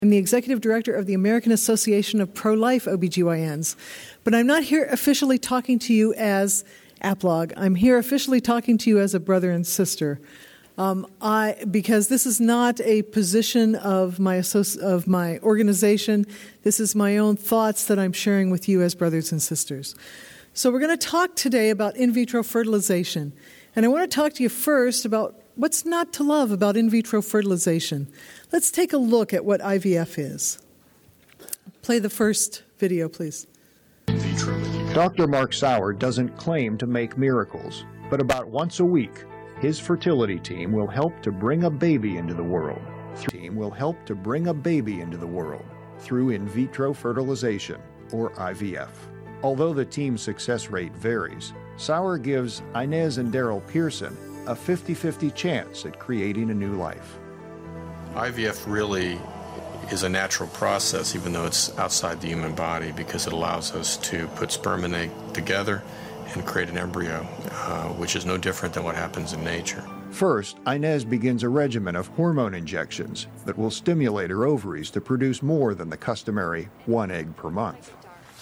I'm the executive director of the American Association of Pro-Life OBGYNs, but I'm not here officially talking to you as APLOG. I'm here officially talking to you as a brother and sister, because this is not a position of my organization. This is my own thoughts that I'm sharing with you as brothers and sisters. So we're going to talk today about in vitro fertilization, and I want to talk to you first about what's not to love about in vitro fertilization. Let's take a look at what IVF is. Play the first video, please. Dr. Mark Sauer doesn't claim to make miracles, but about once a week, his fertility team will help to bring a baby into the world. Through in vitro fertilization, or IVF. Although the team's success rate varies, Sauer gives Inez and Daryl Pearson a 50-50 chance at creating a new life. IVF really is a natural process, even though it's outside the human body, because it allows us to put sperm and egg together and create an embryo, which is no different than what happens in nature. First, Inez begins a regimen of hormone injections that will stimulate her ovaries to produce more than the customary 1 egg per month.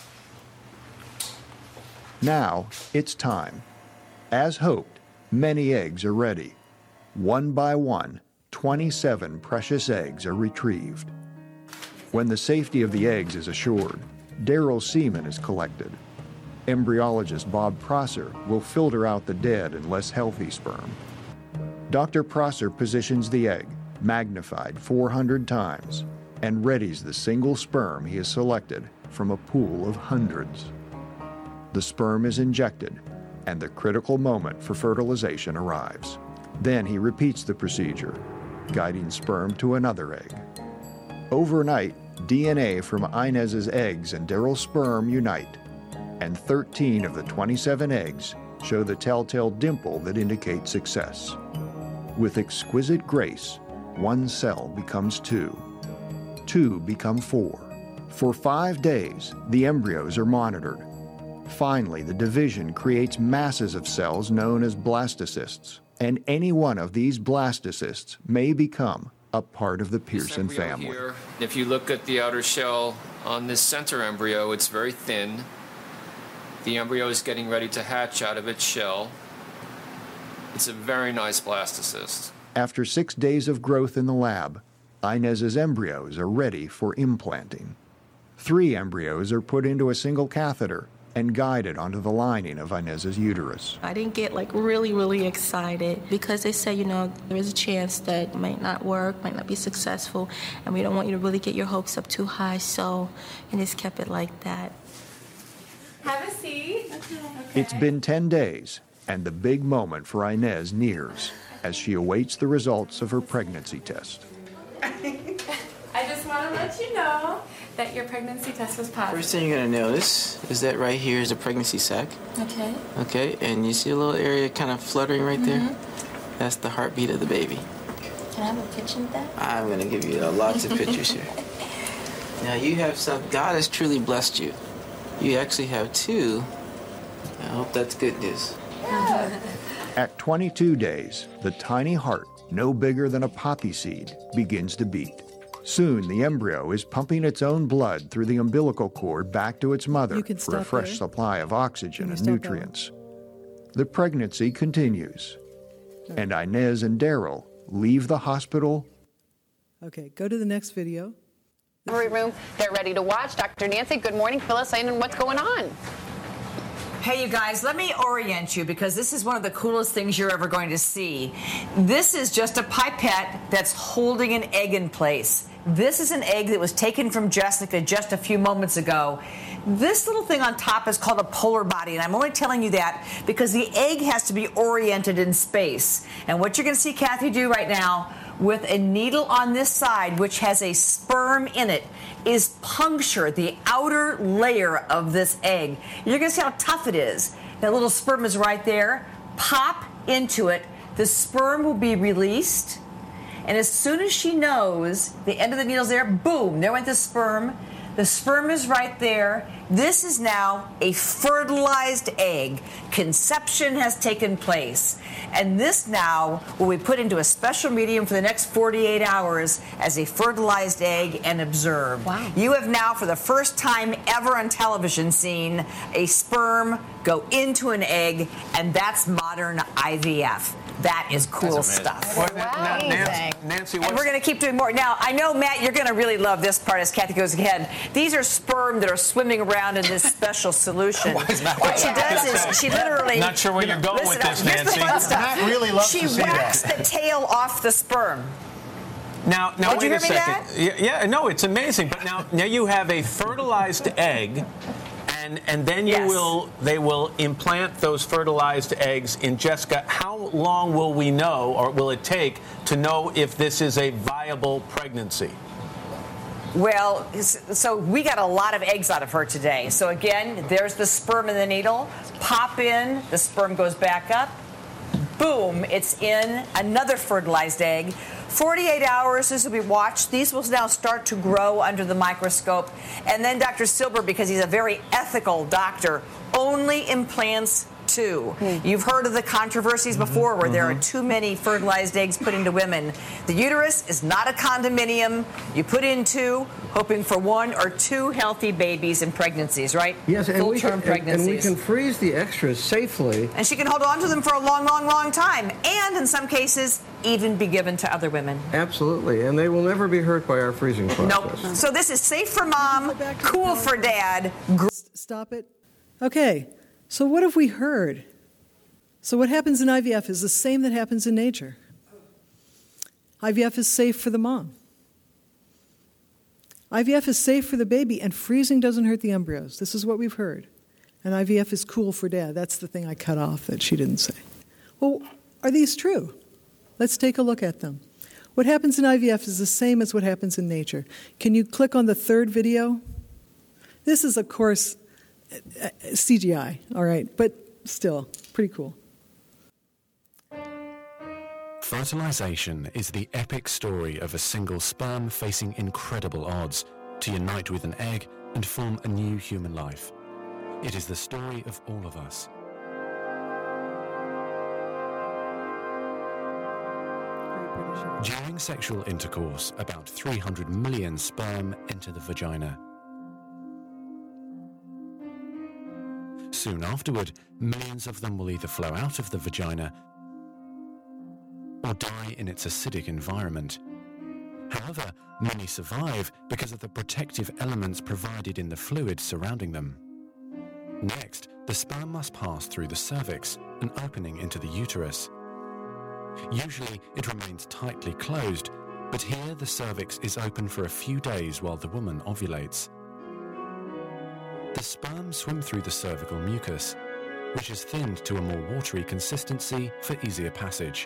Now, it's time. As hoped, many eggs are ready. One by one, 27 precious eggs are retrieved. When the safety of the eggs is assured, Daryl's semen is collected. Embryologist Bob Prosser will filter out the dead and less healthy sperm. Dr. Prosser positions the egg, magnified 400 times, and readies the single sperm he has selected from a pool of hundreds. The sperm is injected, and the critical moment for fertilization arrives. Then he repeats the procedure, guiding sperm to another egg. Overnight, DNA from Inez's eggs and Daryl's sperm unite, and 13 of the 27 eggs show the telltale dimple that indicates success. With exquisite grace, 1 cell becomes 2. 2 become 4. For 5 days, the embryos are monitored. Finally, the division creates masses of cells known as blastocysts, and any one of these blastocysts may become a part of the Pearson family. Here, if you look at the outer shell on this center embryo, it's very thin. The embryo is getting ready to hatch out of its shell. It's a very nice blastocyst. After 6 days of growth in the lab, Inez's embryos are ready for implanting. 3 embryos are put into a single catheter and guided onto the lining of Inez's uterus. I didn't get really excited because they said, there's a chance that it might not work, might not be successful, and we don't want you to really get your hopes up too high, so I just kept it like that. Have a seat. Okay. It's been 10 days, and the big moment for Inez nears as she awaits the results of her pregnancy test. I just want to let you know that your pregnancy test was positive. First thing you're going to notice is that right here is a pregnancy sac. Okay. Okay, and you see a little area kind of fluttering right there? That's the heartbeat of the baby. Can I have a picture of that? I'm going to give you lots of pictures here. Now you have God has truly blessed you. You actually have 2. I hope that's good news. At 22 days, the tiny heart, no bigger than a poppy seed, begins to beat. Soon, the embryo is pumping its own blood through the umbilical cord back to its mother for a fresh supply of oxygen and nutrients. The pregnancy continues, and Inez and Daryl leave the hospital. Okay, go to the next video. Room, they're ready to watch. Dr. Nancy, good morning. Fill us in on what's going on. Hey, you guys, let me orient you because this is one of the coolest things you're ever going to see. This is just a pipette that's holding an egg in place. This is an egg that was taken from Jessica just a few moments ago. This little thing on top is called a polar body, and I'm only telling you that because the egg has to be oriented in space. And what you're going to see Kathy do right now with a needle on this side, which has a sperm in it, is puncture the outer layer of this egg. You're going to see how tough it is. That little sperm is right there. Pop into it. The sperm will be released. And as soon as she knows the end of the needle's there, boom, there went the sperm. The sperm is right there. This is now a fertilized egg. Conception has taken place. And this now will be put into a special medium for the next 48 hours as a fertilized egg and observed. Wow. You have now, for the first time ever on television, seen a sperm go into an egg, and that's modern IVF. That is cool stuff. Nancy, and we're going to keep doing more. Now, I know, Matt, you're going to really love this part as Kathy goes ahead. These are sperm that are swimming around in this special solution. What she does is she literally... Not sure where you're going with this, Nancy. Matt really loves she to see whacks that. the tail off the sperm. Now Did you wait hear a second. me, Yeah, no, it's amazing. But now you have a fertilized egg, and then they will implant those fertilized eggs in Jessica. How long will we know, or will it take to know if this is a viable pregnancy? Well, so we got a lot of eggs out of her today. So again, there's the sperm in the needle. Pop in, the sperm goes back up. Boom, it's in another fertilized egg. 48 hours, this will be watched. These will now start to grow under the microscope. And then Dr. Silber, because he's a very ethical doctor, only implants 2. You've heard of the controversies before where there are too many fertilized eggs put into women. The uterus is not a condominium. You put in 2, hoping for 1 or 2 healthy babies in pregnancies, right? Yes, and we pregnancies. can freeze the extras safely. And she can hold on to them for a long, long, long time. And in some cases, even be given to other women. Absolutely, and they will never be hurt by our freezing process. Nope. So this is safe for mom, cool for dad. Stop it. Okay, so what have we heard? So what happens in IVF is the same that happens in nature. IVF is safe for the mom. IVF is safe for the baby, and freezing doesn't hurt the embryos. This is what we've heard. And IVF is cool for dad. That's the thing I cut off that she didn't say. Well, are these true? Let's take a look at them. What happens in IVF is the same as what happens in nature. Can you click on the third video? This is, of course, CGI, all right, but still, pretty cool. Fertilization is the epic story of a single sperm facing incredible odds to unite with an egg and form a new human life. It is the story of all of us. During sexual intercourse, about 300 million sperm enter the vagina. Soon afterward, millions of them will either flow out of the vagina or die in its acidic environment. However, many survive because of the protective elements provided in the fluid surrounding them. Next, the sperm must pass through the cervix, an opening into the uterus. Usually, it remains tightly closed, but here the cervix is open for a few days while the woman ovulates. The sperm swim through the cervical mucus, which is thinned to a more watery consistency for easier passage.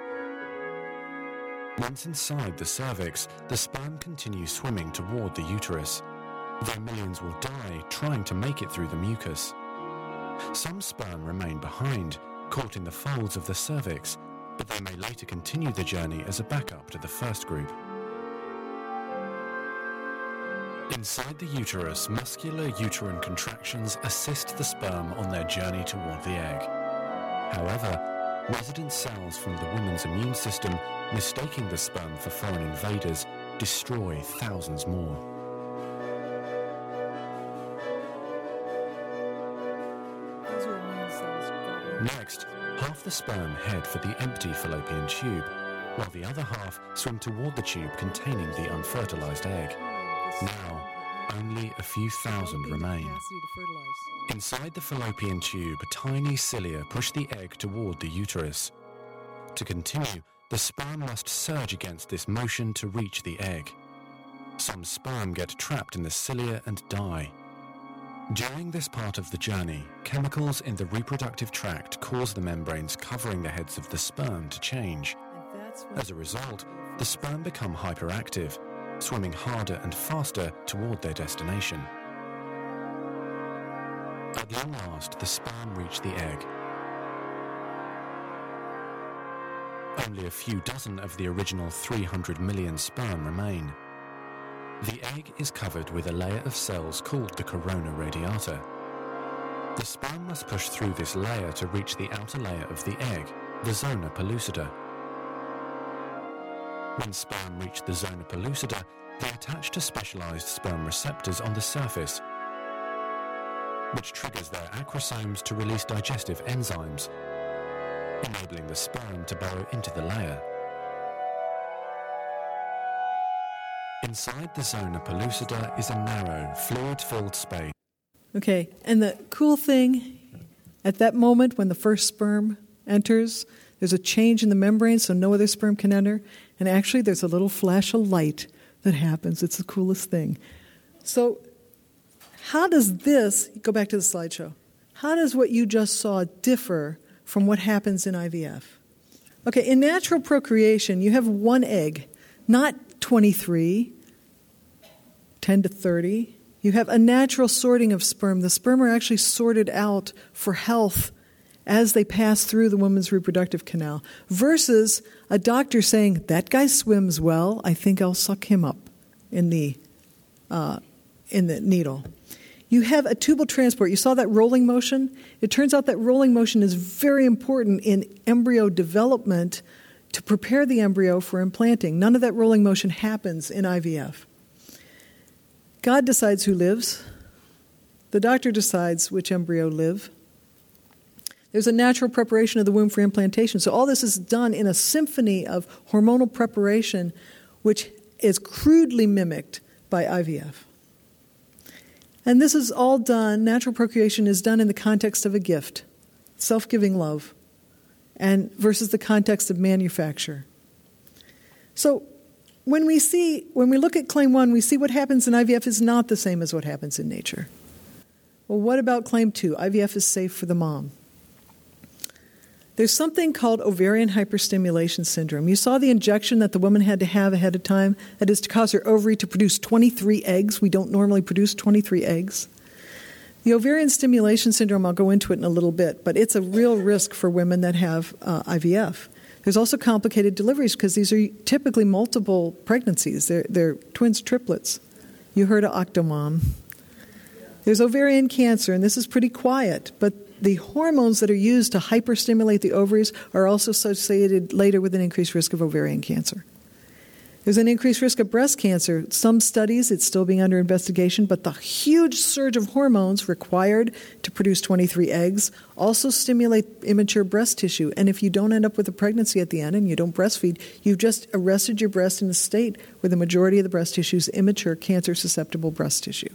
Once inside the cervix, the sperm continues swimming toward the uterus, though millions will die trying to make it through the mucus. Some sperm remain behind, caught in the folds of the cervix, but they may later continue the journey as a backup to the first group. Inside the uterus, muscular uterine contractions assist the sperm on their journey toward the egg. However, resident cells from the woman's immune system, mistaking the sperm for foreign invaders, destroy thousands more. Next, half the sperm head for the empty fallopian tube, while the other half swim toward the tube containing the unfertilized egg. Now, only a few thousand remain. Inside the fallopian tube, tiny cilia push the egg toward the uterus. To continue, the sperm must surge against this motion to reach the egg. Some sperm get trapped in the cilia and die. During this part of the journey, chemicals in the reproductive tract cause the membranes covering the heads of the sperm to change. As a result, the sperm become hyperactive, swimming harder and faster toward their destination. At long last, the sperm reach the egg. Only a few dozen of the original 300 million sperm remain. The egg is covered with a layer of cells called the corona radiata. The sperm must push through this layer to reach the outer layer of the egg, the zona pellucida. When sperm reach the zona pellucida, they attach to specialized sperm receptors on the surface, which triggers their acrosomes to release digestive enzymes, enabling the sperm to burrow into the layer. Inside the zona pellucida is a narrow, fluid-filled space. Okay, and the cool thing, at that moment when the first sperm enters, there's a change in the membrane so no other sperm can enter, and actually there's a little flash of light that happens. It's the coolest thing. So how does this, go back to the slideshow, how does what you just saw differ from what happens in IVF? Okay, in natural procreation, you have one egg, not 23, 10 to 30. You have a natural sorting of sperm. The sperm are actually sorted out for health as they pass through the woman's reproductive canal, versus a doctor saying, that guy swims well, I think I'll suck him up in the needle. You have a tubal transport. You saw that rolling motion? It turns out that rolling motion is very important in embryo development to prepare the embryo for implanting. None of that rolling motion happens in IVF. God decides who lives. The doctor decides which embryo live. There's a natural preparation of the womb for implantation. So all this is done in a symphony of hormonal preparation, which is crudely mimicked by IVF. And this is all done, natural procreation is done in the context of a gift, self-giving love, and versus the context of manufacture. So when we look at Claim 1, we see what happens in IVF is not the same as what happens in nature. Well, what about Claim 2? IVF is safe for the mom. There's something called ovarian hyperstimulation syndrome. You saw the injection that the woman had to have ahead of time. That is to cause her ovary to produce 23 eggs. We don't normally produce 23 eggs. The ovarian stimulation syndrome, I'll go into it in a little bit, but it's a real risk for women that have IVF. There's also complicated deliveries because these are typically multiple pregnancies. They're twins, triplets. You heard of Octomom. There's ovarian cancer, and this is pretty quiet, but the hormones that are used to hyperstimulate the ovaries are also associated later with an increased risk of ovarian cancer. There's an increased risk of breast cancer. Some studies, it's still being under investigation, but the huge surge of hormones required to produce 23 eggs also stimulate immature breast tissue. And if you don't end up with a pregnancy at the end and you don't breastfeed, you've just arrested your breast in a state where the majority of the breast tissue is immature, cancer-susceptible breast tissue.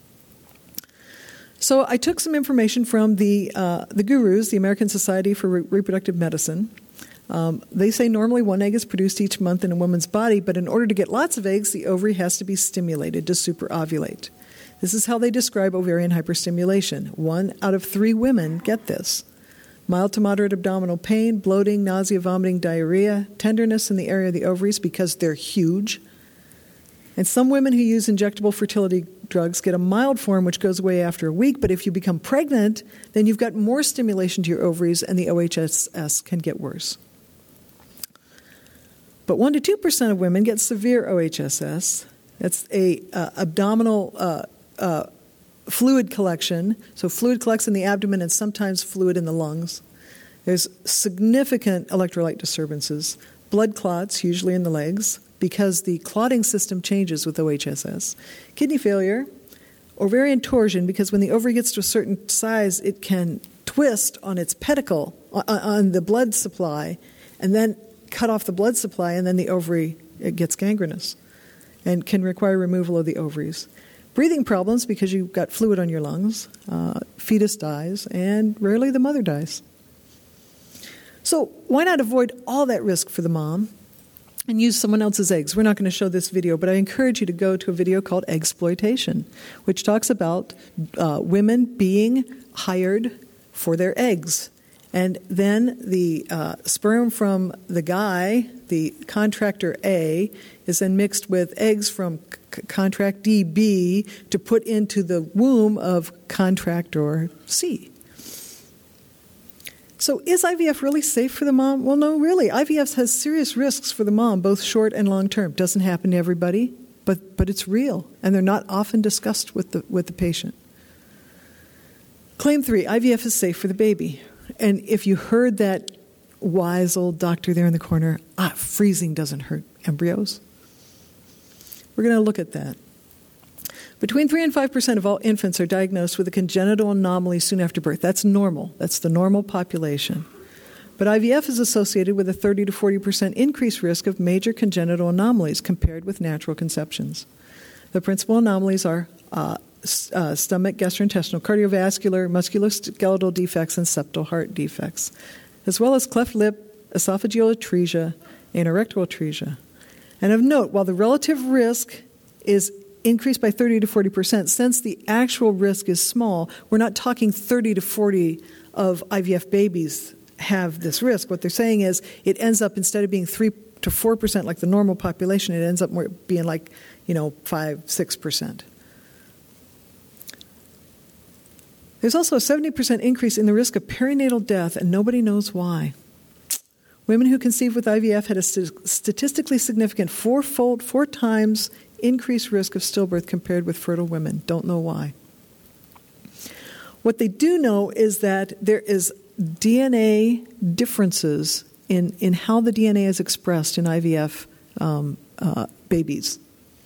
So I took some information from the gurus, the American Society for Reproductive Medicine. They say normally one egg is produced each month in a woman's body, but in order to get lots of eggs, the ovary has to be stimulated to superovulate. This is how they describe ovarian hyperstimulation. 1 out of 3 women get this. Mild to moderate abdominal pain, bloating, nausea, vomiting, diarrhea, tenderness in the area of the ovaries because they're huge. And some women who use injectable fertility drugs get a mild form which goes away after a week, but if you become pregnant, then you've got more stimulation to your ovaries and the OHSS can get worse. But 1 to 2% of women get severe OHSS. That's a abdominal fluid collection. So fluid collects in the abdomen and sometimes fluid in the lungs. There's significant electrolyte disturbances, blood clots, usually in the legs, because the clotting system changes with OHSS. Kidney failure, ovarian torsion, because when the ovary gets to a certain size, it can twist on its pedicle, on the blood supply, and then cut off the blood supply, and then the ovary gets gangrenous and can require removal of the ovaries. Breathing problems, because you've got fluid on your lungs, fetus dies, and rarely the mother dies. So why not avoid all that risk for the mom and use someone else's eggs? We're not going to show this video, but I encourage you to go to a video called Eggsploitation, which talks about women being hired for their eggs. And then the sperm from the guy, the contractor A, is then mixed with eggs from contractee B to put into the womb of contractor C. So is IVF really safe for the mom? Well, no, really. IVF has serious risks for the mom, both short and long term. Doesn't happen to everybody. but it's real, and they're not often discussed with the patient. Claim 3, IVF is safe for the baby. And if you heard that wise old doctor there in the corner, freezing doesn't hurt embryos. We're going to look at that. Between 3 and 5% of all infants are diagnosed with a congenital anomaly soon after birth. That's normal. That's the normal population. But IVF is associated with a 30 to 40% increased risk of major congenital anomalies compared with natural conceptions. The principal anomalies are stomach, gastrointestinal, cardiovascular, musculoskeletal defects, and septal heart defects, as well as cleft lip, esophageal atresia, and rectal atresia. And of note, while the relative risk is increased by 30 to 40%, since the actual risk is small, we're not talking 30 to 40 of IVF babies have this risk. What they're saying is it ends up, instead of being 3 to 4% like the normal population, it ends up more being like, 5-6%. There's also a 70% increase in the risk of perinatal death, and nobody knows why. Women who conceived with IVF had a statistically significant 4 times increased risk of stillbirth compared with fertile women. Don't know why. What they do know is that there is DNA differences in how the DNA is expressed in IVF babies.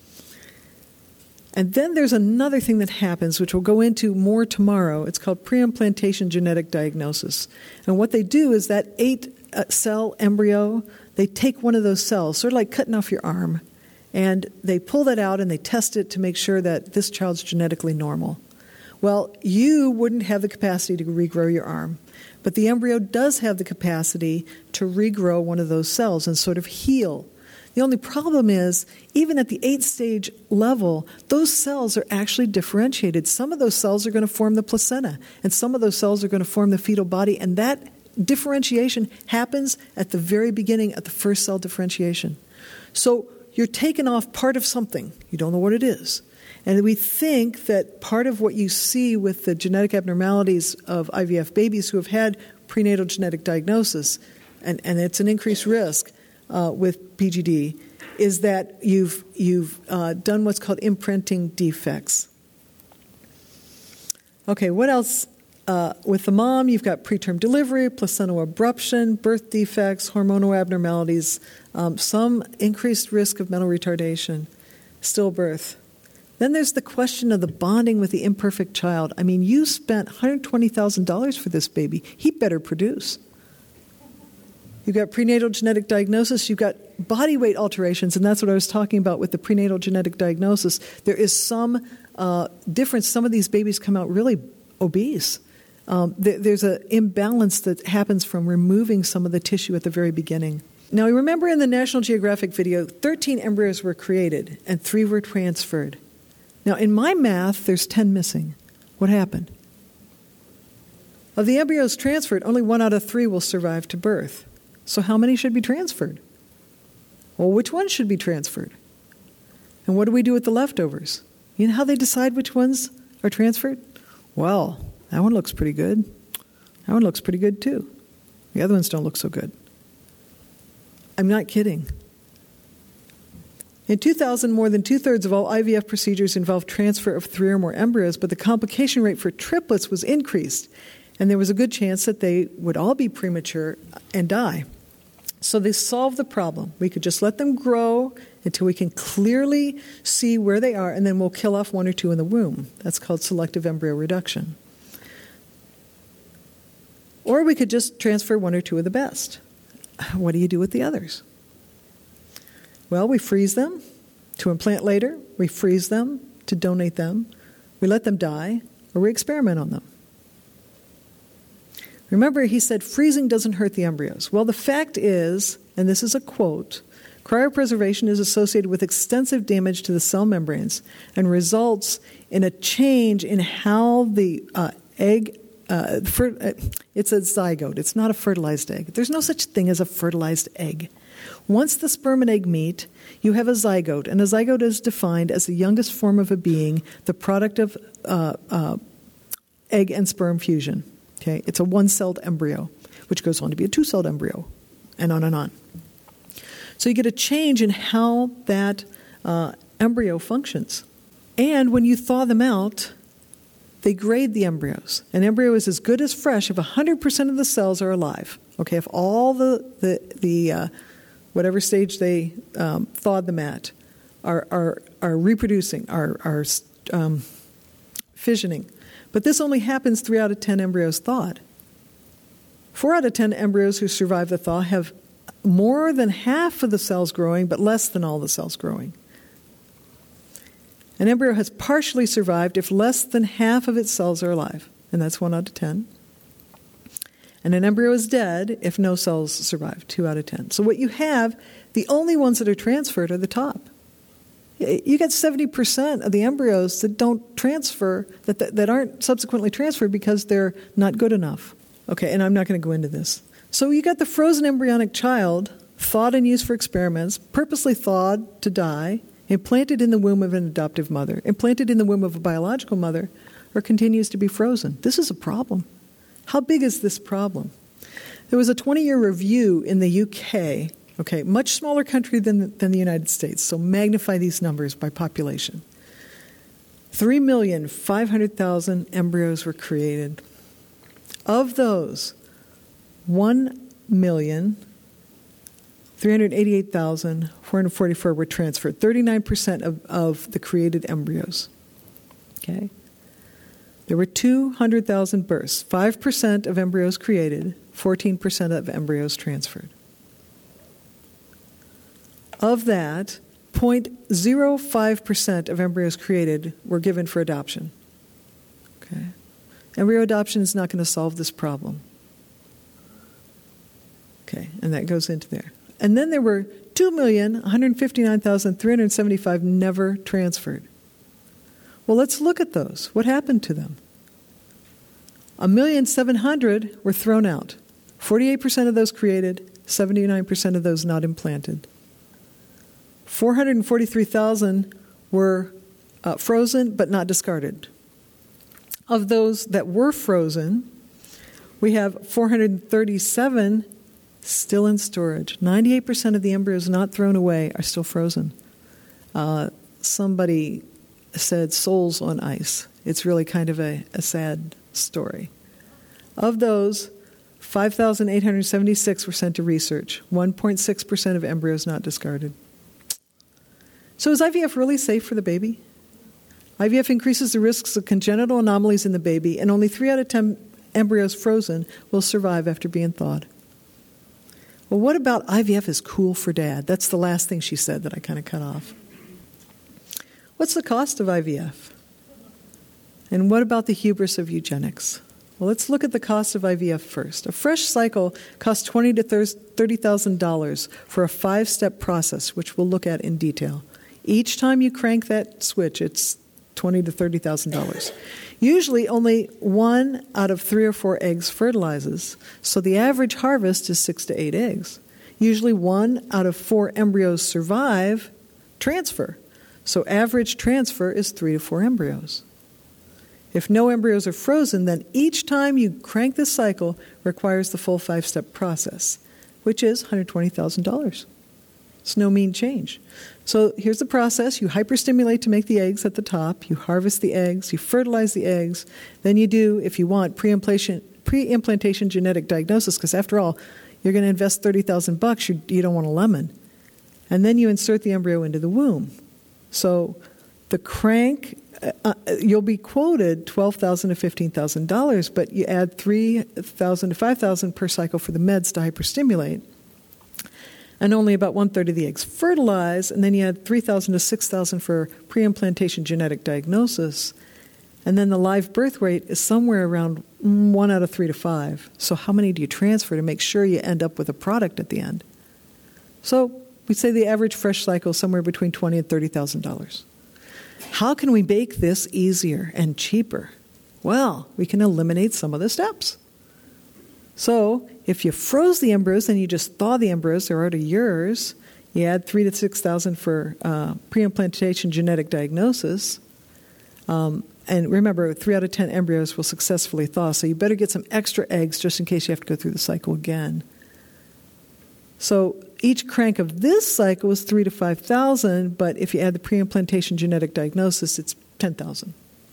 And then there's another thing that happens, which we'll go into more tomorrow. It's called preimplantation genetic diagnosis. And what they do is that 8-cell embryo, they take one of those cells, sort of like cutting off your arm, and they pull that out and they test it to make sure that this child's genetically normal. Well, you wouldn't have the capacity to regrow your arm, but the embryo does have the capacity to regrow one of those cells and sort of heal. The only problem is, even at the 8-stage level, those cells are actually differentiated. Some of those cells are going to form the placenta, and some of those cells are going to form the fetal body, and that differentiation happens at the very beginning, at the first cell differentiation. So you're taking off part of something. You don't know what it is. And we think that part of what you see with the genetic abnormalities of IVF babies who have had prenatal genetic diagnosis, and it's an increased risk with PGD, is that you've done what's called imprinting defects. Okay, what else? With the mom, you've got preterm delivery, placental abruption, birth defects, hormonal abnormalities, some increased risk of mental retardation, stillbirth. Then there's the question of the bonding with the imperfect child. I mean, you spent $120,000 for this baby. He better produce. You've got prenatal genetic diagnosis. You've got body weight alterations, and that's what I was talking about with the prenatal genetic diagnosis. There is some difference. Some of these babies come out really obese. There's an imbalance that happens from removing some of the tissue at the very beginning. Now, remember in the National Geographic video, 13 embryos were created and 3 were transferred. Now, in my math, there's 10 missing. What happened? Of the embryos transferred, only 1 out of 3 will survive to birth. So how many should be transferred? Well, which ones should be transferred? And what do we do with the leftovers? You know how they decide which ones are transferred? Well, that one looks pretty good. That one looks pretty good too. The other ones don't look so good. I'm not kidding. In 2000, more than 2/3 of all IVF procedures involved transfer of 3 or more embryos, but the complication rate for triplets was increased, and there was a good chance that they would all be premature and die. So they solved the problem. We could just let them grow until we can clearly see where they are, and then we'll kill off 1 or 2 in the womb. That's called selective embryo reduction. Or we could just transfer 1 or 2 of the best. What do you do with the others? Well, we freeze them to implant later. We freeze them to donate them. We let them die, or we experiment on them. Remember, he said freezing doesn't hurt the embryos. Well, the fact is, and this is a quote, cryopreservation is associated with extensive damage to the cell membranes and results in a change in how the egg, it's a zygote. It's not a fertilized egg. There's no such thing as a fertilized egg. Once the sperm and egg meet, you have a zygote, and a zygote is defined as the youngest form of a being, the product of egg and sperm fusion. Okay, it's a 1-celled embryo, which goes on to be a 2-celled embryo, and on and on. So you get a change in how that embryo functions. And when you thaw them out, they grade the embryos. An embryo is as good as fresh if 100% of the cells are alive. Okay, if all the whatever stage they thawed them at are reproducing, are fissioning. But this only happens 3 out of 10 embryos thawed. 4 out of 10 embryos who survive the thaw have more than half of the cells growing, but less than all the cells growing. An embryo has partially survived if less than half of its cells are alive, and that's 1 out of 10. And an embryo is dead if no cells survive, 2 out of 10. So what you have, the only ones that are transferred are the top. You get 70% of the embryos that don't transfer, that aren't subsequently transferred because they're not good enough. Okay, and I'm not going to go into this. So you got the frozen embryonic child, thawed and used for experiments, purposely thawed to die, implanted in the womb of an adoptive mother, implanted in the womb of a biological mother, or continues to be frozen. This is a problem. How big is this problem? There was a 20-year review in the UK, okay, much smaller country than the United States, so magnify these numbers by population. 3,500,000 embryos were created. Of those, 1,388,444 were transferred, 39% of the created embryos. Okay? There were 200,000 births, 5% of embryos created, 14% of embryos transferred. Of that, 0.05% of embryos created were given for adoption. Okay? Embryo adoption is not going to solve this problem. Okay, and that goes into there. And then there were 2,159,375 never transferred. Well, let's look at those. What happened to them? 1,700,000 were thrown out. 48% of those created, 79% of those not implanted. 443,000 were frozen but not discarded. Of those that were frozen, we have 437 still in storage. 98% of the embryos not thrown away are still frozen. Somebody said souls on ice. It's really kind of a sad story. Of those, 5,876 were sent to research. 1.6% of embryos not discarded. So is IVF really safe for the baby? IVF increases the risks of congenital anomalies in the baby, and only 3 out of 10 embryos frozen will survive after being thawed. Well, what about IVF is cool for dad? That's the last thing she said that I kind of cut off. What's the cost of IVF? And what about the hubris of eugenics? Well, let's look at the cost of IVF first. A fresh cycle costs $20,000 to $30,000 for a 5-step process, which we'll look at in detail. Each time you crank that switch, it's $20,000 to $30,000. Usually only 1 out of 3 or 4 eggs fertilizes, so the average harvest is 6 to 8 eggs. Usually 1 out of 4 embryos survive transfer, so average transfer is 3 to 4 embryos. If no embryos are frozen, then each time you crank this cycle requires the full 5-step process, which is $120,000. It's no mean change. So here's the process. You hyperstimulate to make the eggs at the top. You harvest the eggs. You fertilize the eggs. Then you do, if you want, pre-implantation genetic diagnosis, because after all, you're going to invest $30,000. You don't want a lemon. And then you insert the embryo into the womb. So the crank, you'll be quoted $12,000 to $15,000, but you add $3,000 to $5,000 per cycle for the meds to hyperstimulate. And only about 1/3 of the eggs fertilize, and then you add $3,000 to $6,000 for pre-implantation genetic diagnosis, and then the live birth rate is somewhere around 1 out of 3 to 5. So how many do you transfer to make sure you end up with a product at the end? So we say the average fresh cycle is somewhere between $20,000 and $30,000. How can we make this easier and cheaper? Well, we can eliminate some of the steps. So if you froze the embryos, then you just thaw the embryos, they're already yours. You add $3,000 to $6,000 for pre-implantation genetic diagnosis. And remember, 3 out of 10 embryos will successfully thaw, so you better get some extra eggs just in case you have to go through the cycle again. So each crank of this cycle was 3,000 to 5,000, but if you add the pre-implantation genetic diagnosis, it's 10,000.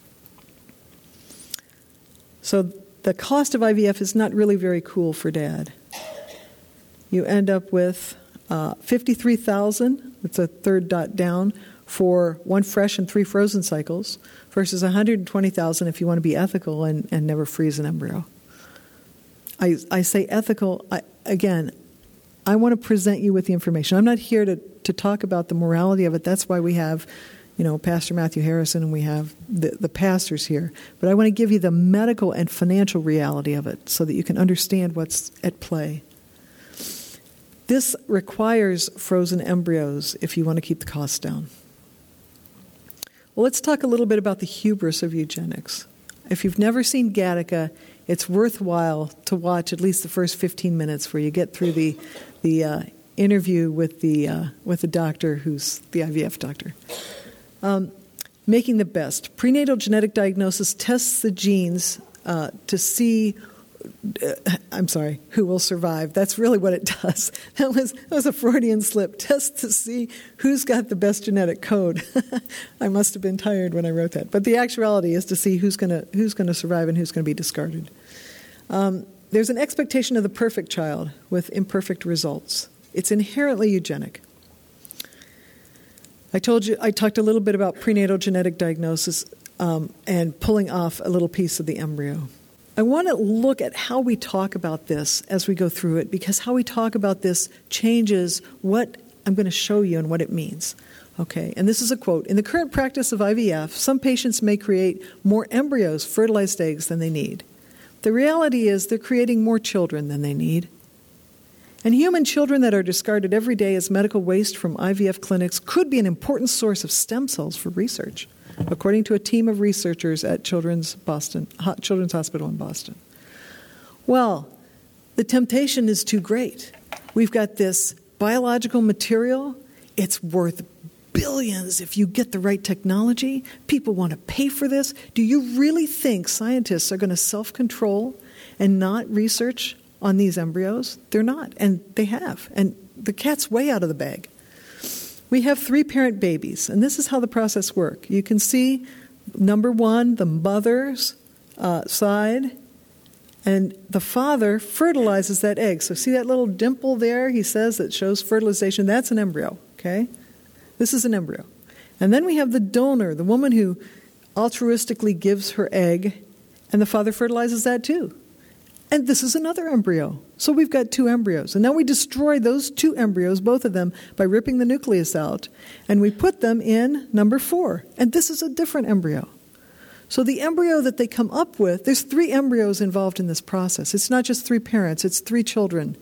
So the cost of IVF is not really very cool for Dad. You end up with 53,000, that's a third dot down, for 1 fresh and 3 frozen cycles, versus 120,000 if you want to be ethical and never freeze an embryo. I say ethical, I want to present you with the information. I'm not here to talk about the morality of it. That's why we have, Pastor Matthew Harrison, and we have the pastors here. But I want to give you the medical and financial reality of it so that you can understand what's at play. This requires frozen embryos if you want to keep the costs down. Well, let's talk a little bit about the hubris of eugenics. If you've never seen Gattaca, it's worthwhile to watch at least the first 15 minutes where you get through the interview with the doctor who's the IVF doctor. Making the best. Prenatal genetic diagnosis tests the genes to see, who will survive. That's really what it does. That was a Freudian slip. Tests to see who's got the best genetic code. I must have been tired when I wrote that. But the actuality is to see who's going to survive and who's going to be discarded. There's an expectation of the perfect child with imperfect results. It's inherently eugenic. I talked a little bit about prenatal genetic diagnosis and pulling off a little piece of the embryo. I want to look at how we talk about this as we go through it, because how we talk about this changes what I'm going to show you and what it means. Okay, and this is a quote. In the current practice of IVF, some patients may create more embryos, fertilized eggs, than they need. The reality is they're creating more children than they need. And human children that are discarded every day as medical waste from IVF clinics could be an important source of stem cells for research, according to a team of researchers at Children's Hospital in Boston. Well, the temptation is too great. We've got this biological material. It's worth billions if you get the right technology. People want to pay for this. Do you really think scientists are going to self-control and not research on these embryos? They're not, and they have. And the cat's way out of the bag. We have 3-parent babies, and this is how the process works. You can see, number 1, the mother's side, and the father fertilizes that egg. So see that little dimple there, he says, that shows fertilization? That's an embryo, okay? This is an embryo. And then we have the donor, the woman who altruistically gives her egg, and the father fertilizes that too. And this is another embryo. So we've got 2 embryos. And now we destroy those 2 embryos, both of them, by ripping the nucleus out. And we put them in number 4. And this is a different embryo. So the embryo that they come up with, there's 3 embryos involved in this process. It's not just 3 parents, it's 3 children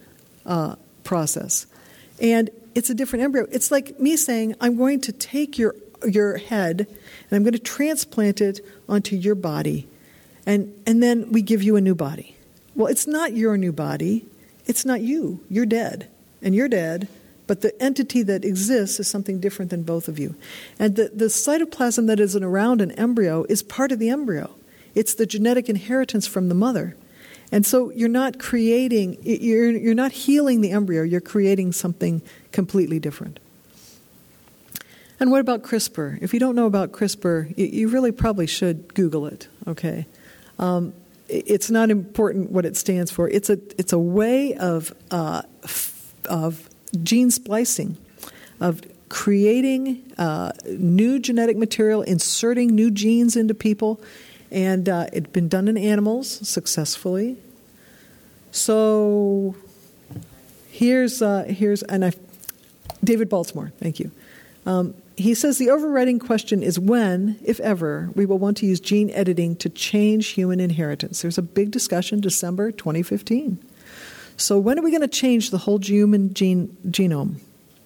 process. And it's a different embryo. It's like me saying, I'm going to take your head and I'm going to transplant it onto your body. And then we give you a new body. Well, it's not your new body. It's not you. You're dead. And you're dead. But the entity that exists is something different than both of you. And the cytoplasm that is around an embryo is part of the embryo. It's the genetic inheritance from the mother. And so you're not creating, you're not healing the embryo. You're creating something completely different. And what about CRISPR? If you don't know about CRISPR, you really probably should Google it, okay? It's not important what it stands for. It's a way of gene splicing, of creating new genetic material, inserting new genes into people, and it's been done in animals successfully. So here's David Baltimore. Thank you. He says the overriding question is when, if ever, we will want to use gene editing to change human inheritance. There's a big discussion, December 2015. So when are we going to change the whole human genome?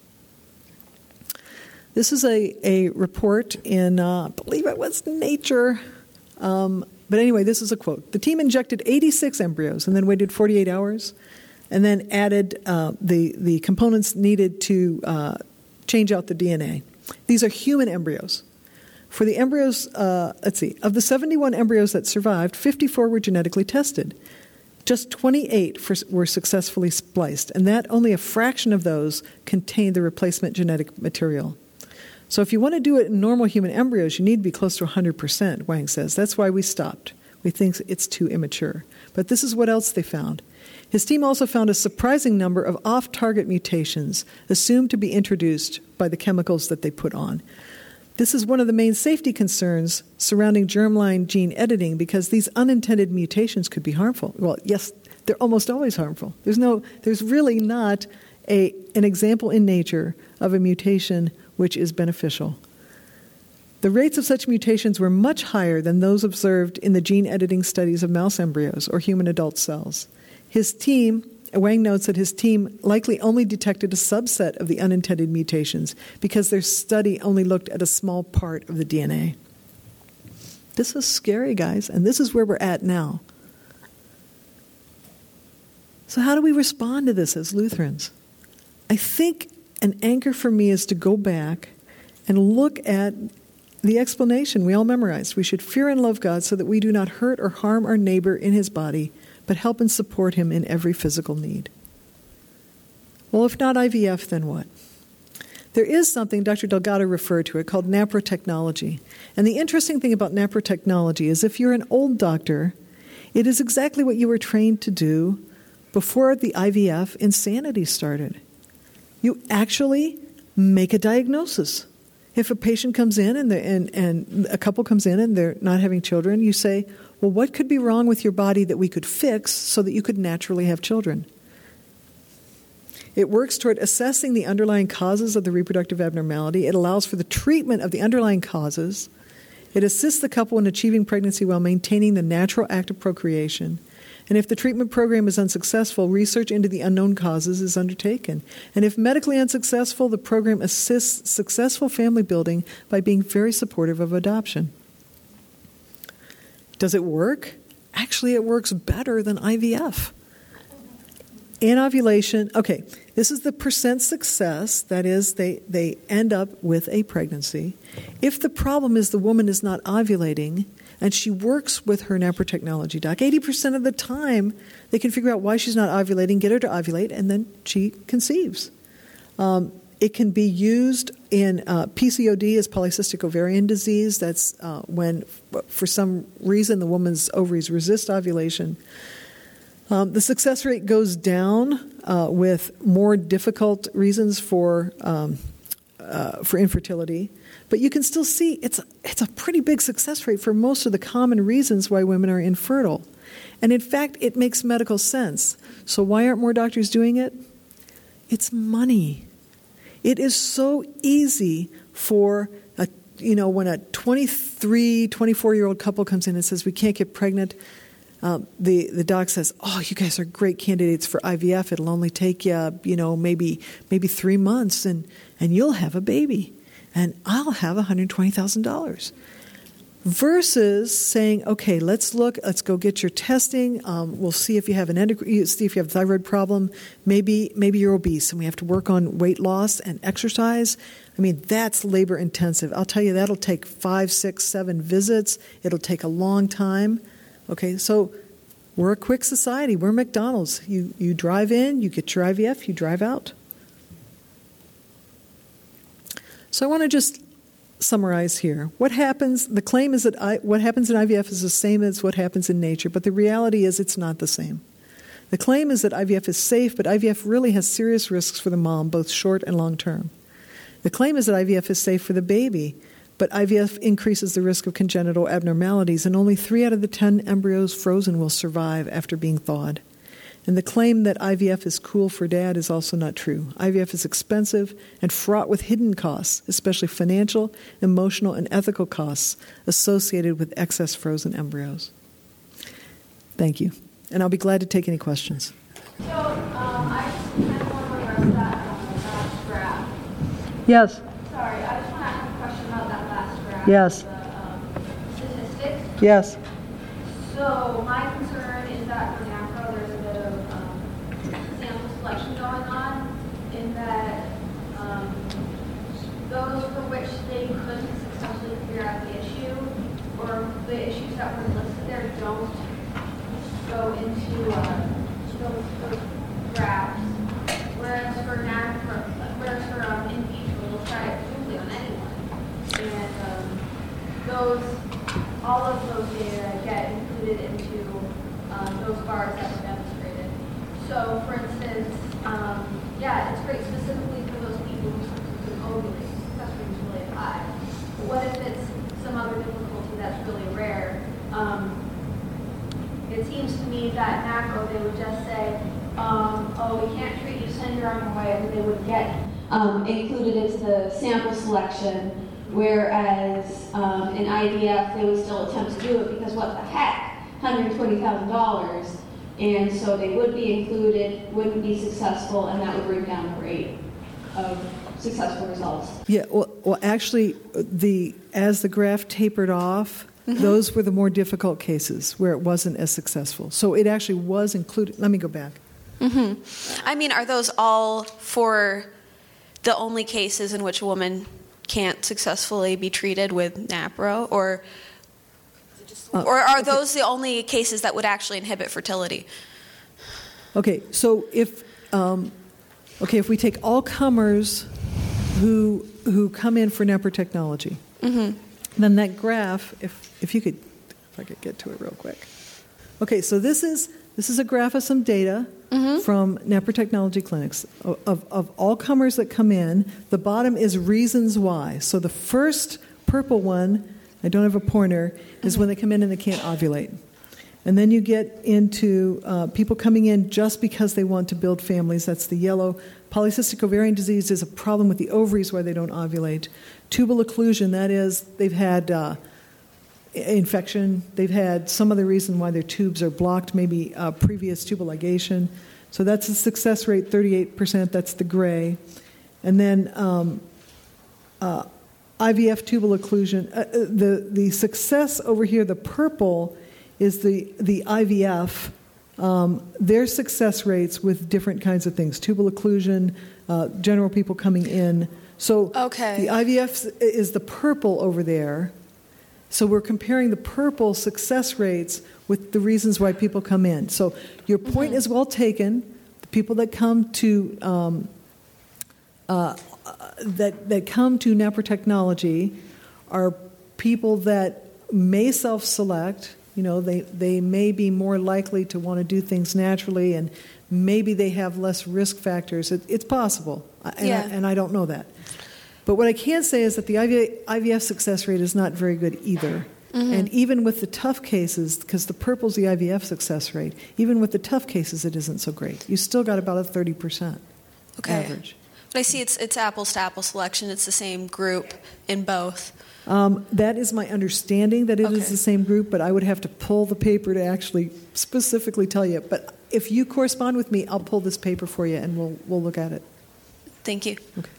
This is a report in, I believe it was Nature. But anyway, this is a quote. The team injected 86 embryos and then waited 48 hours and then added the components needed to change out the DNA. These are human embryos. For the embryos, of the 71 embryos that survived, 54 were genetically tested. Just 28 were successfully spliced, and that only a fraction of those contained the replacement genetic material. So if you want to do it in normal human embryos, you need to be close to 100%, Wang says. That's why we stopped. We think it's too immature. But this is what else they found. His team also found a surprising number of off-target mutations assumed to be introduced by the chemicals that they put on. This is one of the main safety concerns surrounding germline gene editing because these unintended mutations could be harmful. Well, yes, they're almost always harmful. There's really not an example in nature of a mutation which is beneficial. The rates of such mutations were much higher than those observed in the gene editing studies of mouse embryos or human adult cells. His team, Wang notes that his team likely only detected a subset of the unintended mutations because their study only looked at a small part of the DNA. This is scary, guys, and this is where we're at now. So how do we respond to this as Lutherans? I think an anchor for me is to go back and look at the explanation we all memorized. We should fear and love God so that we do not hurt or harm our neighbor in his body, but help and support him in every physical need. Well, if not IVF, then what? There is something Dr. Delgado referred to it called naprotechnology. And the interesting thing about naprotechnology is if you're an old doctor, it is exactly what you were trained to do before the IVF insanity started. You actually make a diagnosis. If a patient comes in and a couple comes in and they're not having children, you say, well, what could be wrong with your body that we could fix so that you could naturally have children? It works toward assessing the underlying causes of the reproductive abnormality. It allows for the treatment of the underlying causes. It assists the couple in achieving pregnancy while maintaining the natural act of procreation. And if the treatment program is unsuccessful, research into the unknown causes is undertaken. And if medically unsuccessful, the program assists successful family building by being very supportive of adoption. Does it work? Actually, it works better than IVF. Anovulation, okay, this is the percent success, that is, they end up with a pregnancy. If the problem is the woman is not ovulating, and she works with her naprotechnology doc, 80% of the time they can figure out why she's not ovulating, get her to ovulate, and then she conceives. It can be used in PCOD as polycystic ovarian disease. That's when, for some reason, the woman's ovaries resist ovulation. The success rate goes down with more difficult reasons for infertility, but you can still see it's a pretty big success rate for most of the common reasons why women are infertile. And in fact, it makes medical sense. So why aren't more doctors doing it? It's money. It is so easy for when a 23, 24-year-old couple comes in and says, we can't get pregnant, the doc says, oh, you guys are great candidates for IVF. It'll only take you, maybe 3 months and you'll have a baby. And I'll have $120,000. Versus saying, okay, let's go get your testing. We'll see if you have see if you have a thyroid problem. Maybe you're obese and we have to work on weight loss and exercise. I mean, that's labor intensive. I'll tell you, that'll take 5, 6, 7 visits. It'll take a long time. Okay, so we're a quick society. We're McDonald's. You drive in, you get your IVF, you drive out. So I want to just summarize here. What happens, the claim is that what happens in IVF is the same as what happens in nature, but the reality is it's not the same. The claim is that IVF is safe, but IVF really has serious risks for the mom, both short and long term. The claim is that IVF is safe for the baby, but IVF increases the risk of congenital abnormalities, and only 3 out of the 10 embryos frozen will survive after being thawed. And the claim that IVF is cool for dad is also not true. IVF is expensive and fraught with hidden costs, especially financial, emotional, and ethical costs associated with excess frozen embryos. Thank you. And I'll be glad to take any questions. So, I just kind of want to address that last graph. Yes. Sorry, I just want to ask a question about that last graph. Yes. The statistics. Yes. So, my concern is that for NAPRO, there's a bit of sample selection going on in that those for which they couldn't successfully figure out the issue, or the issues that were listed there don't go into those grafts, whereas for in vitro, they'll try it truly on anyone. And all of those data get included into those bars that were demonstrated. So, for instance, it's great specifically for those people whose symptoms of ovulating, success rate is really high. But what if it's some other difficulty that's really rare? It seems to me that NAPRO, they would just say, we can't treat you, send your arm away, and they would get included into the sample selection, whereas in IVF, they would still attempt to do it because what the heck, $120,000, and so they would be included, wouldn't be successful, and that would bring down the rate of successful results. Yeah, well actually, as the graft tapered off, those were the more difficult cases where it wasn't as successful. So it actually was included. Let me go back. I mean, are those all for the only cases in which a woman can't successfully be treated with NAPRO, or are those the only cases that would actually inhibit fertility? Okay, so if we take all comers who come in for NAPRO technology, then that graph, if I could get to it real quick. Okay, so this is a graph of some data from NAPRO technology clinics of all comers that come in. The bottom is reasons why. So the first purple one, I don't have a pointer, is when they come in and they can't ovulate. And then you get into people coming in just because they want to build families. That's the yellow. Polycystic ovarian disease is a problem with the ovaries why they don't ovulate. Tubal occlusion, that is, they've had infection. They've had some other reason why their tubes are blocked, maybe previous tubal ligation. So that's a success rate, 38%. That's the gray. And then IVF tubal occlusion. The success over here, the purple, is the IVF. Their success rates with different kinds of things, tubal occlusion, general people coming in. So the IVF is the purple over there. So we're comparing the purple success rates with the reasons why people come in. So your point is well taken. The people that come to that come to NAPRO technology are people that may self-select. You know, they may be more likely to want to do things naturally, and maybe they have less risk factors. It's possible, and I don't know that. But what I can say is that the IVF success rate is not very good either. And even with the tough cases, because the purple's the IVF success rate, even with the tough cases, it isn't so great. You still got about a 30% average. But I see it's apples to apples selection. It's the same group in both. That is my understanding that it is the same group, but I would have to pull the paper to actually specifically tell you. But if you correspond with me, I'll pull this paper for you and we'll look at it. Thank you. Okay.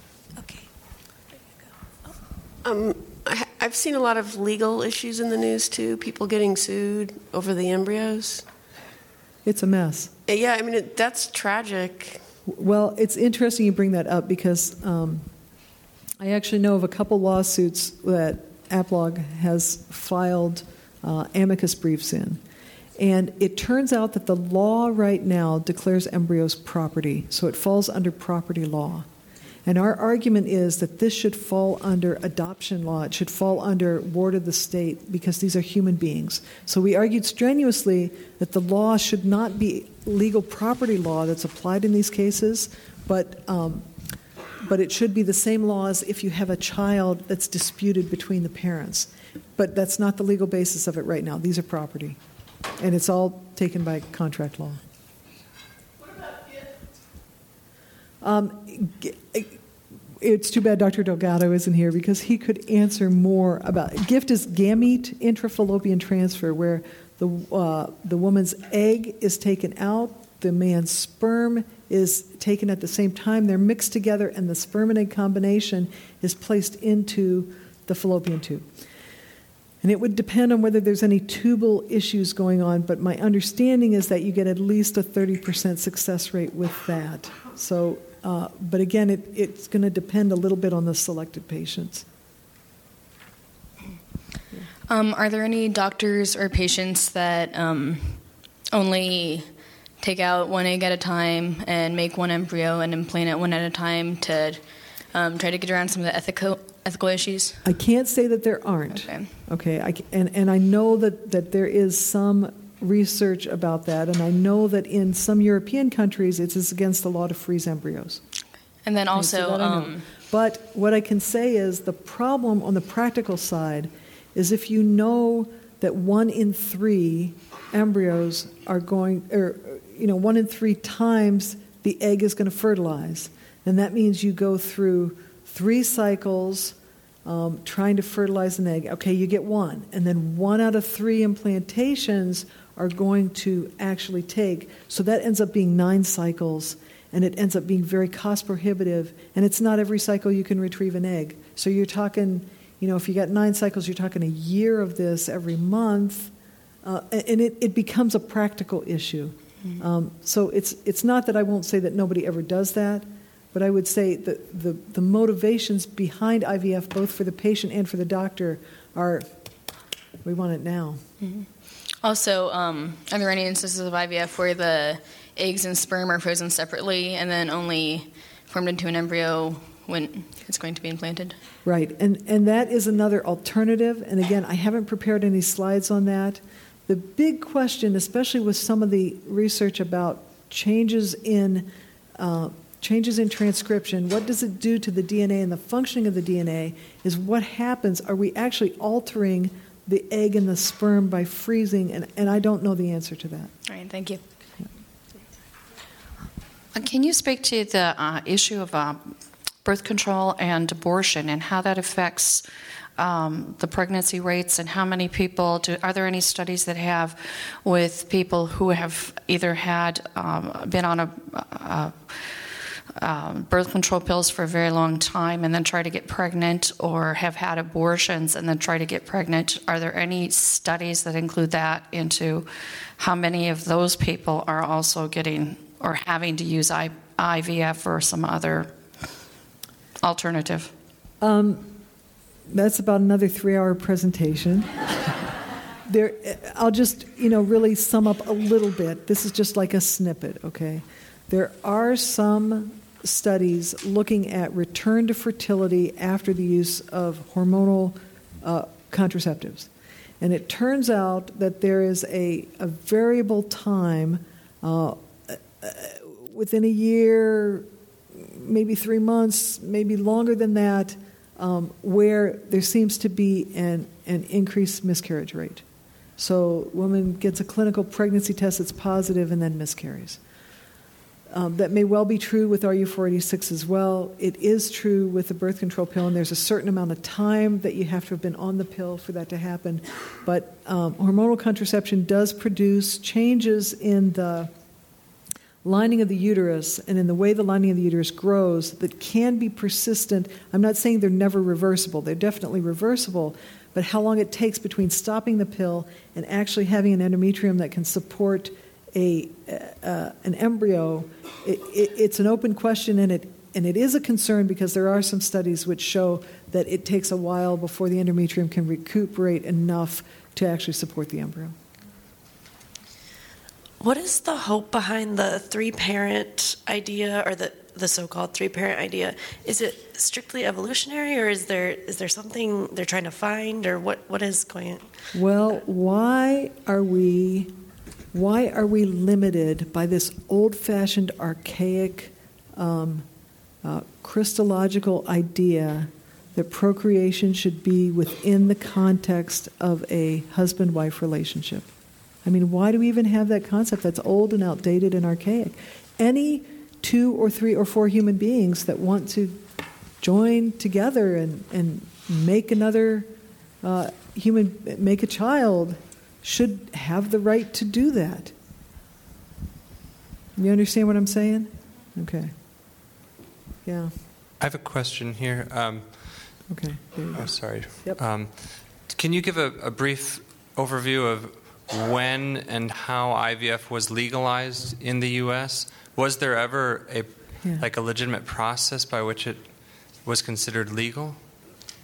I've seen a lot of legal issues in the news too. People getting sued over the embryos. It's a mess. Yeah, I mean that's tragic. Well, it's interesting you bring that up because I actually know of a couple lawsuits that APLOG has filed amicus briefs in. And it turns out that the law right now declares embryos property, so it falls under property law. And our argument is that this should fall under adoption law. It should fall under ward of the state because these are human beings. So we argued strenuously that the law should not be legal property law that's applied in these cases, but it should be the same laws if you have a child that's disputed between the parents. But that's not the legal basis of it right now. These are property. And it's all taken by contract law. What about gift? It's too bad Dr. Delgado isn't here because he could answer more about it. Gift is gamete intrafallopian transfer, where the woman's egg is taken out, the man's sperm is taken at the same time. They're mixed together, and the sperm and egg combination is placed into the fallopian tube. And it would depend on whether there's any tubal issues going on, but my understanding is that you get at least a 30% success rate with that. So, but again, it's going to depend a little bit on the selected patients. Are there any doctors or patients that only take out one egg at a time and make one embryo and implant it one at a time to try to get around some of the ethical issues? I can't say that there aren't. Okay. And I know that there is some research about that, and I know that in some European countries it is against the law to freeze embryos. And then also, but what I can say is the problem on the practical side is if you know that 1 in 3 embryos are going, or 1 in 3 times the egg is going to fertilize, then that means you go through 3 cycles trying to fertilize an egg. Okay, you get 1, and then 1 out of 3 implantations are going to actually take. So that ends up being 9 cycles, and it ends up being very cost prohibitive, and it's not every cycle you can retrieve an egg. So you're talking, if you got 9 cycles, you're talking a year of this every month, and it becomes a practical issue. So it's not that I won't say that nobody ever does that, but I would say that the motivations behind IVF, both for the patient and for the doctor, are we want it now. Mm-hmm. Also, are there any instances of IVF where the eggs and sperm are frozen separately and then only formed into an embryo when it's going to be implanted? Right, and that is another alternative. And again, I haven't prepared any slides on that. The big question, especially with some of the research about changes in transcription, what does it do to the DNA and the functioning of the DNA, is what happens. Are we actually altering the egg and the sperm by freezing? And I don't know the answer to that. All right, thank you. Can you speak to the issue of birth control and abortion and how that affects the pregnancy rates, and how many people are there any studies that have with people who have either had been on a birth control pills for a very long time and then try to get pregnant, or have had abortions and then try to get pregnant? Are there any studies that include that into how many of those people are also getting or having to use IVF or some other alternative? That's about another 3-hour presentation. I'll just, really sum up a little bit. This is just like a snippet, okay? There are some studies looking at return to fertility after the use of hormonal contraceptives. And it turns out that there is a variable time within a year, maybe 3 months, maybe longer than that, where there seems to be an increased miscarriage rate. So woman gets a clinical pregnancy test that's positive and then miscarries. That may well be true with RU486 as well. It is true with the birth control pill, and there's a certain amount of time that you have to have been on the pill for that to happen. But hormonal contraception does produce changes in the lining of the uterus and in the way the lining of the uterus grows that can be persistent. I'm not saying they're never reversible. They're definitely reversible. But how long it takes between stopping the pill and actually having an endometrium that can support an embryo, it's an open question, and it is a concern, because there are some studies which show that it takes a while before the endometrium can recuperate enough to actually support the embryo. What is the hope behind the 3-parent idea, or the so-called 3-parent idea? Is it strictly evolutionary, or is there something they're trying to find, or what is going on? Well, why are we limited by this old-fashioned, archaic, Christological idea that procreation should be within the context of a husband-wife relationship? I mean, why do we even have that concept? That's old and outdated and archaic. Any 2 or 3 or 4 human beings that want to join together and make another make a child should have the right to do that. You understand what I'm saying? Okay. Yeah. I have a question here. Okay. Oh, sorry. Yep. Can you give a brief overview of when and how IVF was legalized in the U.S.? Was there ever a legitimate process by which it was considered legal?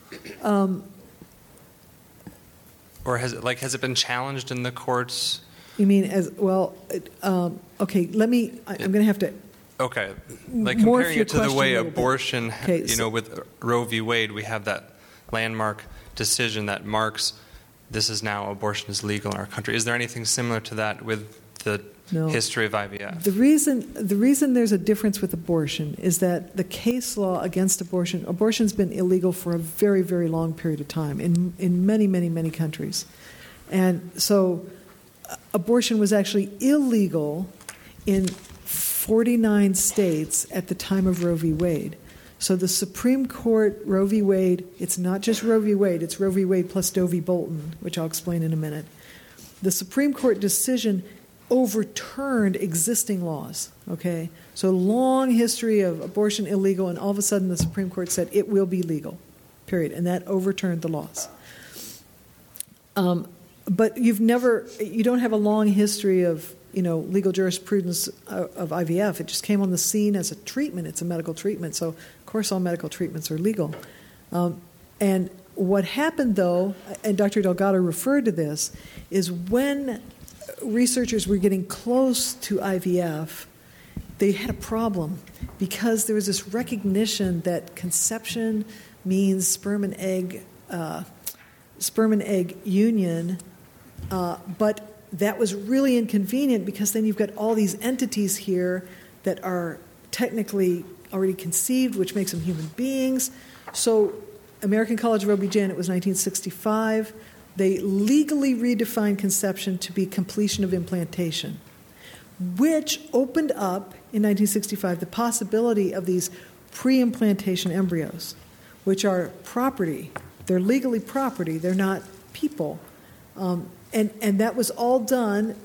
Or has it been challenged in the courts You mean as well? Okay, I'm going to have to. Okay, like Morph comparing your it to the question way a little bit. abortion, Okay, with Roe v. Wade, we have that landmark decision that marks this is now abortion is legal in our country. Is there anything similar to that with the history of IVF? The reason there's a difference with abortion is that the case law against abortion's been illegal for a very, very long period of time in many, many, many countries. And so abortion was actually illegal in 49 states at the time of Roe v. Wade. So the Supreme Court, Roe v. Wade, it's not just Roe v. Wade, it's Roe v. Wade plus Doe v. Bolton, which I'll explain in a minute. The Supreme Court decision overturned existing laws, okay? So long history of abortion illegal, and all of a sudden the Supreme Court said it will be legal, period, and that overturned the laws. But you don't have a long history of, legal jurisprudence of IVF. It just came on the scene as a treatment. It's a medical treatment, so of course all medical treatments are legal. And what happened, though, and Dr. Delgado referred to this, is when researchers were getting close to IVF, they had a problem because there was this recognition that conception means sperm and egg union, but that was really inconvenient because then you've got all these entities here that are technically already conceived, which makes them human beings. So American College of OB-GYN, it was 1965, they legally redefined conception to be completion of implantation, which opened up in 1965 the possibility of these pre-implantation embryos, which are property. They're legally property. They're not people. And that was all done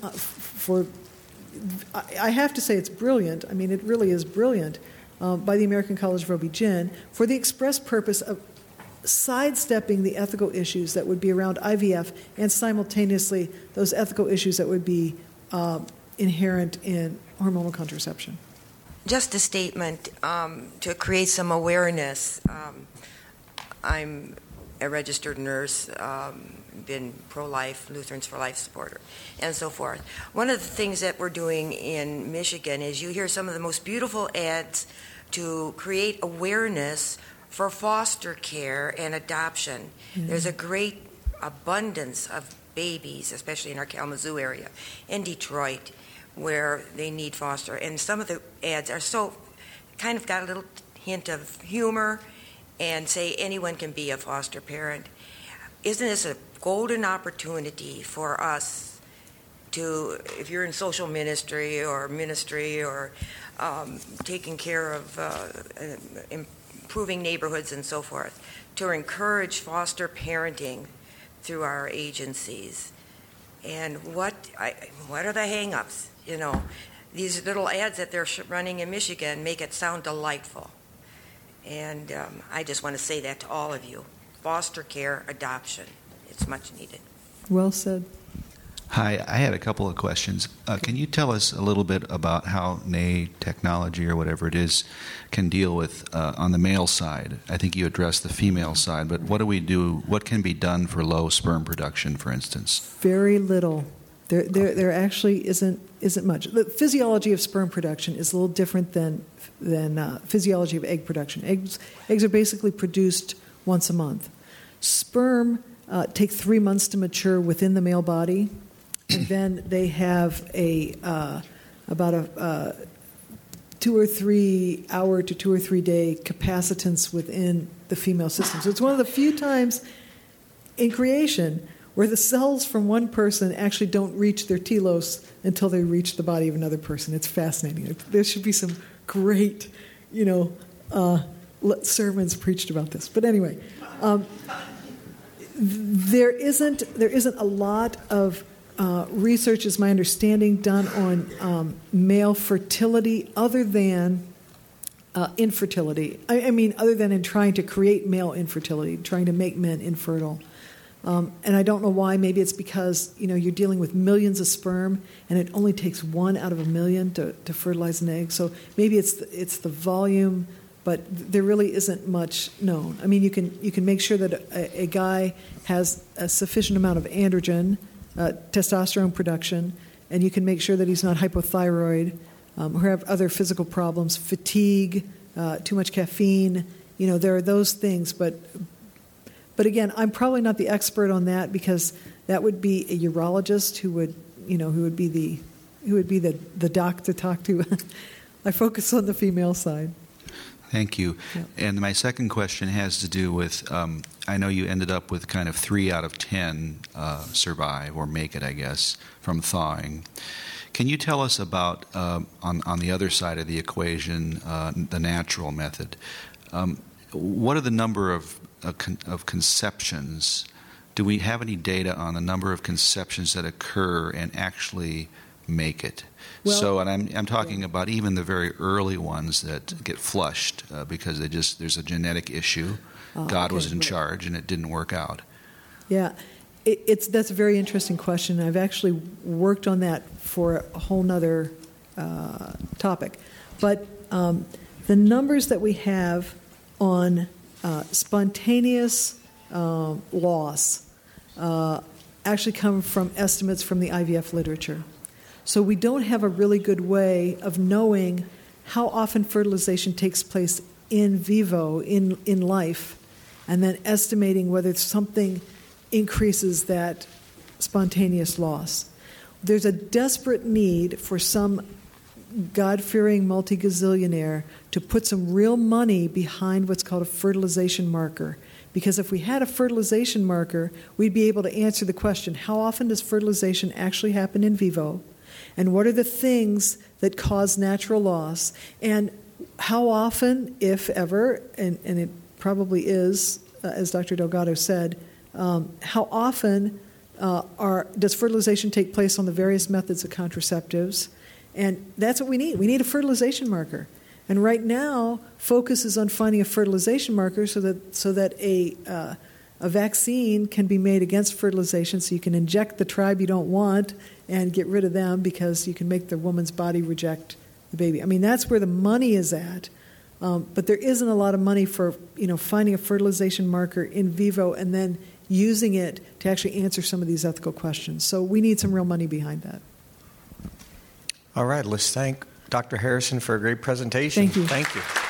I have to say it's brilliant. I mean, it really is brilliant by the American College of OB-GYN for the express purpose of sidestepping the ethical issues that would be around IVF and simultaneously those ethical issues that would be inherent in hormonal contraception. Just a statement to create some awareness. I'm a registered nurse, been pro-life, Lutherans for Life supporter, and so forth. One of the things that we're doing in Michigan is you hear some of the most beautiful ads to create awareness for foster care and adoption. Mm-hmm. There's a great abundance of babies, especially in our Kalamazoo area, in Detroit, where they need foster. And some of the ads are so kind of got a little hint of humor and say anyone can be a foster parent. Isn't this a golden opportunity for us to, if you're in social ministry or taking care of improving neighborhoods and so forth, to encourage foster parenting through our agencies? And what are the hang-ups? These little ads that they're running in Michigan make it sound delightful. And I just want to say that to all of you. Foster care, adoption, it's much needed. Well said. Hi, I had a couple of questions. Can you tell us a little bit about how NA technology or whatever it is can deal with on the male side? I think you addressed the female side, but what do we do? What can be done for low sperm production, for instance? Very little. There actually isn't much. The physiology of sperm production is a little different than physiology of egg production. Eggs are basically produced once a month. Sperm take 3 months to mature within the male body, and then they have about a 2 or 3 hour to 2 or 3 day capacitance within the female system. So it's one of the few times in creation where the cells from one person actually don't reach their telos until they reach the body of another person. It's fascinating. There should be some great, sermons preached about this. But anyway, there isn't a lot of research, is my understanding, done on male fertility other than infertility. I mean, other than in trying to create male infertility, trying to make men infertile. And I don't know why. Maybe it's because you're dealing with millions of sperm, and it only takes 1 out of 1,000,000 to fertilize an egg. So maybe it's the volume, but there really isn't much known. I mean, you can make sure that a guy has a sufficient amount of androgen, testosterone production, and you can make sure that he's not hypothyroid or have other physical problems, fatigue, too much caffeine. There are those things, but again, I'm probably not the expert on that because that would be a urologist who would be the doc to talk to. I focus on the female side. Thank you. Yeah. And my second question has to do with, I know you ended up with kind of 3 out of 10 survive or make it, I guess, from thawing. Can you tell us about, on the other side of the equation, the natural method? What are the number of conceptions? Do we have any data on the number of conceptions that occur and actually make it? Well, and I'm talking about even the very early ones that get flushed because there's a genetic issue. God was in charge and it didn't work out. Yeah, that's a very interesting question. I've actually worked on that for a whole nother topic. But the numbers that we have on spontaneous loss actually come from estimates from the IVF literature. So we don't have a really good way of knowing how often fertilization takes place in vivo, in life, and then estimating whether something increases that spontaneous loss. There's a desperate need for some God-fearing multi-gazillionaire to put some real money behind what's called a fertilization marker. Because if we had a fertilization marker, we'd be able to answer the question, how often does fertilization actually happen in vivo? And what are the things that cause natural loss? And how often, if ever, and it probably is, as Dr. Delgado said, how often does fertilization take place on the various methods of contraceptives? And that's what we need. We need a fertilization marker. And right now, focus is on finding a fertilization marker so that a vaccine can be made against fertilization, so you can inject the tribe you don't want and get rid of them because you can make the woman's body reject the baby. I mean, that's where the money is at. But there isn't a lot of money for finding a fertilization marker in vivo and then using it to actually answer some of these ethical questions. So we need some real money behind that. All right, let's thank Dr. Harrison for a great presentation. Thank you. Thank you.